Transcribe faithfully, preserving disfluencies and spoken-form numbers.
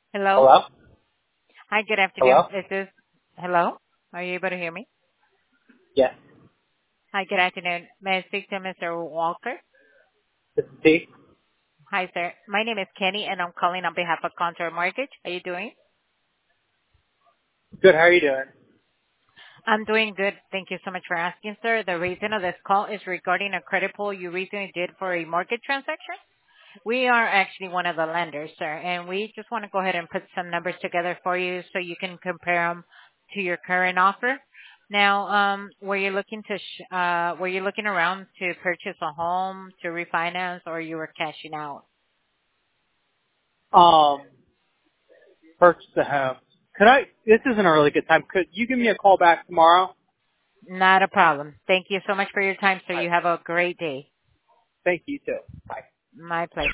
Hello. Hello? Hi, good afternoon. Hello? Is this hello? Are you able to hear me? Yes. Hi, good afternoon. May I speak to Mister Walker? This is T. Hi, sir. My name is Kenny, and I'm calling on behalf of Contour Mortgage. How are you doing? Good, how are you doing? I'm doing good. Thank you so much for asking, sir. The reason of this call is regarding a credit pull you recently did for a mortgage transaction. We are actually one of the lenders, sir, and we just want to go ahead and put some numbers together for you so you can compare them to your current offer. Now, um, were you looking to sh- uh, were you looking around to purchase a home, to refinance, or you were cashing out? Um, purchase a home. Could I, this isn't a really good time. Could you give me a call back tomorrow? Not a problem. Thank you so much for your time, sir. Alright. You have a great day. Thank you too. Bye. My pleasure.